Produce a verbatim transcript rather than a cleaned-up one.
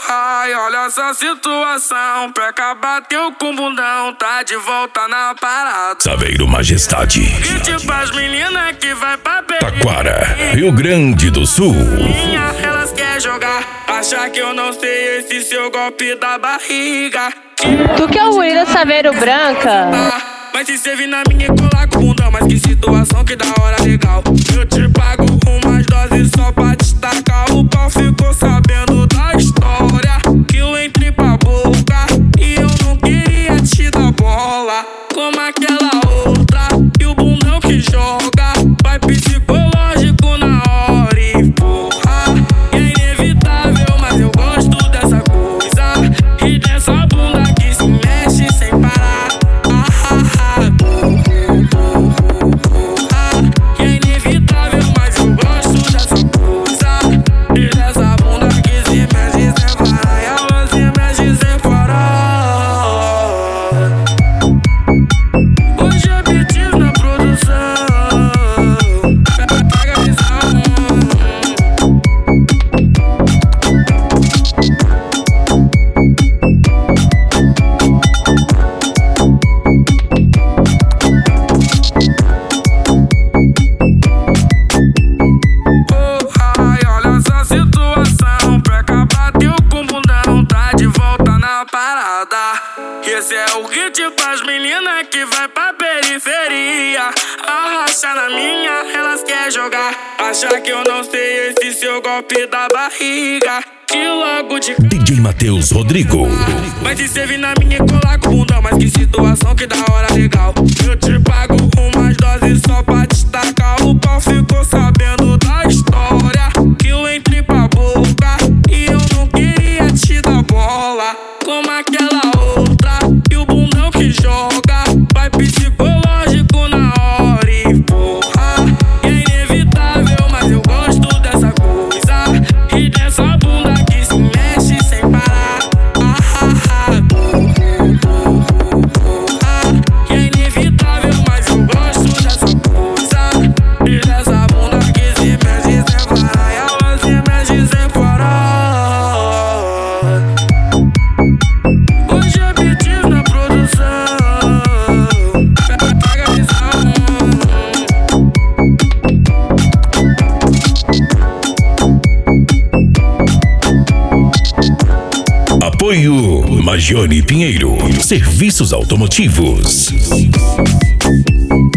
Ai, olha essa situação. Peca bateu com o bundão, tá de volta na parada. Saveiro Majestade. Que tipo as meninas que vai pra periferia. Taquara, Rio Grande do Sul. Minha, elas quer jogar, achar que eu não sei esse seu golpe da barriga. Tu que é o William Saveiro Branca? Mas se cê vir na minha e colar com o bundão, mas que situação, que da hora legal. Eu te pago umas doses só pra destacar. O pau ficou sabendo da história, que eu entrei pra boca e eu não queria te dar bola como aquela outra. E o bundão que joga vai psicológico na hora e porra. É inevitável, mas eu gosto dessa coisa e dessa bunda que se mexe sem parar. Esse é o hit pras meninas que vai pra periferia. Arrasta na minha, elas quer jogar, achar que eu não sei esse seu golpe da barriga. Que logo de D J Matheus Rodrigo. Mas se cê vir na minha e colar com o bundão, mas que situação, que da hora legal. Eu te pago umas doses só pra destacar. O pau ficou sabendo da história, que eu entrei pra boca e eu não queria te dar bola como aquela outra. E o bundão que joga vai psicológico na hora e porra. É inevitável, mas eu gosto dessa coisa e dessa bunda que se mexe sem parar. Ah, ah, ah, porra. É inevitável, mas eu gosto dessa coisa e dessa bunda que se mexe sem parar. E ela se mexe sem parar. Hoje é beat na produção. Pega a visão. Apoio Majone Pinheiro, Serviços Automotivos.